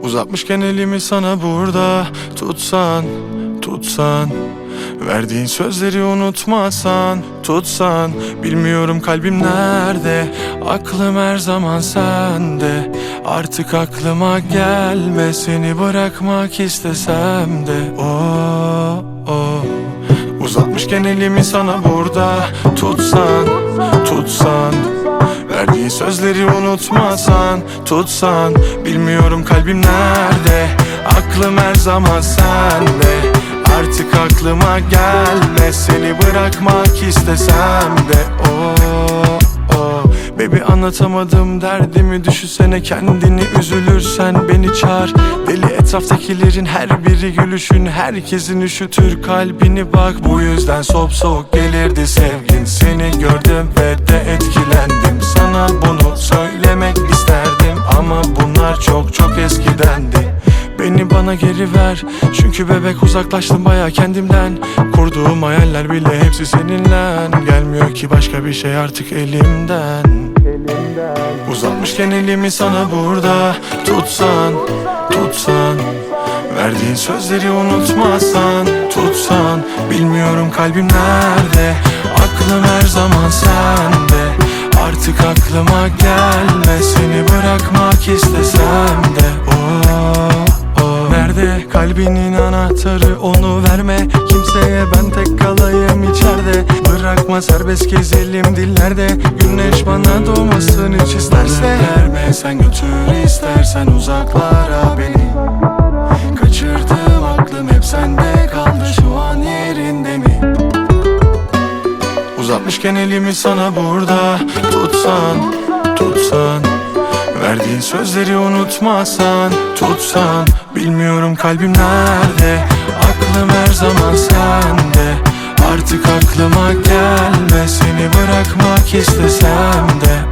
Uzatmışken elimi sana burada tutsan, tutsan, verdiğin sözleri unutmasan, tutsan. Bilmiyorum kalbim nerede, aklım her zaman sende. Artık aklıma gelme, seni bırakmak istesem de. Oh, oh. Uzatmışken elimi sana burada tutsan, tutsan, verdiğin sözleri unutmasan, tutsan. Bilmiyorum kalbim nerede, aklım her zaman sende. Artık aklıma gelme, seni bırakmak istesem de. Oh, oh. Baby anlatamadım derdimi, düşünsene kendini, üzülürsen beni çağır. Deli etraftakilerin her biri gülüşün, herkesin üşütür kalbini bak. Bu yüzden soğuk soğuk gelirdi sevgin, seni gördüm ve de etkilendim. Sana bunu söylemek isterdim ama bunlar çok çok eskidendi. Beni bana geri ver, çünkü bebek uzaklaştım baya kendimden. Kurduğum hayaller bile hepsi seninle. Gelmiyor ki başka bir şey artık elimden. Uzatmışken elimi sana burada tutsan, tutsan, verdiğin sözleri unutmasan, tutsan. Bilmiyorum kalbim nerede, aklım her zaman sende. Artık aklıma gelme, seni bırakmak istesem de. Oh, oh. Nerede kalbinin anahtarı, onu verme kimseye, ben tek kalayım içeride. Bırakma serbest gezelim dillerde, güneş bana doğmasın hiç isterse. Verme sen götür istersen uzaklara beni. Kaçırdığım aklım hep sende kaldı, şu an yerinde mi? Uzatmışken elimi sana burada tutsan, tutsan, verdiğin sözleri unutmasan, tutsan. Bilmiyorum kalbim nerede, aklım her zaman sende. Artık aklıma gelme, seni bırakmak istesem de.